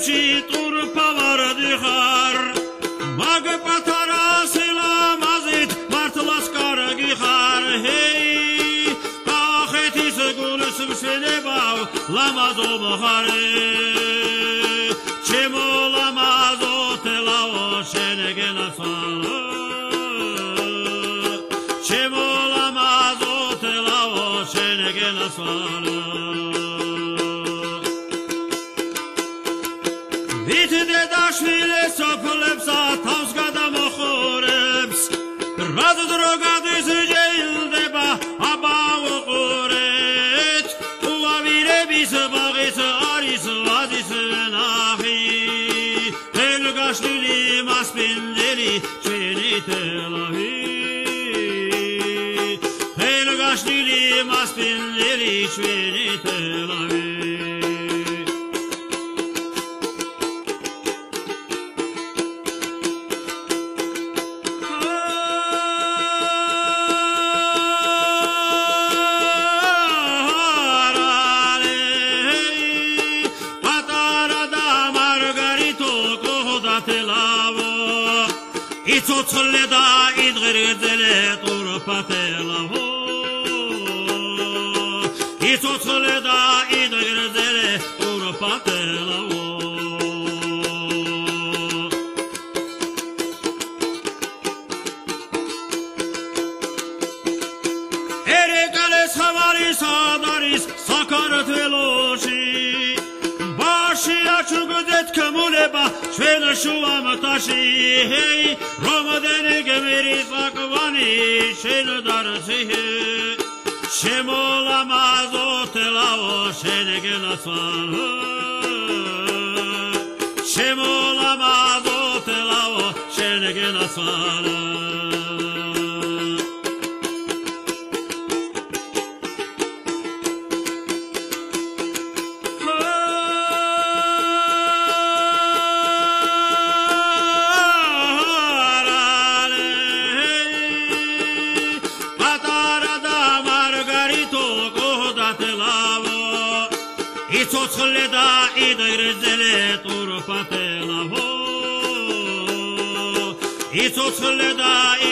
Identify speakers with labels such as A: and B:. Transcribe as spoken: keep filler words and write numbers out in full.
A: გემში ტურფა ვარ დიხარ მაგ პატარა სილამაზით მართლაც კარგი ხარ ჰეი კახეთის გულის მშვენებავ ლამაზო მხარე ჩემო ლამაზო თელაო შენ გენაცვალო ჩემო ლამაზო თელაო შენ გენაცვალო ვით დედაშვილე სოფლებსა თავს გადამოხურებს რაც დრო გადის ჯეილდება აბავყურეთ უავირების ბაღის არის ვადის ნახი ელგაშლილი მასპინძელი ჩვენი თელავი ელგაშლილი მასპინძელი ჩვენი თელავი იცოცხლე და იდღერგრძელე ტურფა თელავო იცოცხლე და იდღერგრძელე ტურფა თელავო ერეკალეს ხავარი სად არის საქართველოში ბაშია ჩუგდეთ ქმულება ჩვენ შუამთაში ჰეი რომდენ გემერი საკვანი შენ დარცი ჩემო ლამაზო თელაო შენ გენაცვალო ჩემო ლამაზო თელაო შენ გენაცვალო იცოცხლე და იდღერგრძელე ტურფა თელავო იცოცხლე და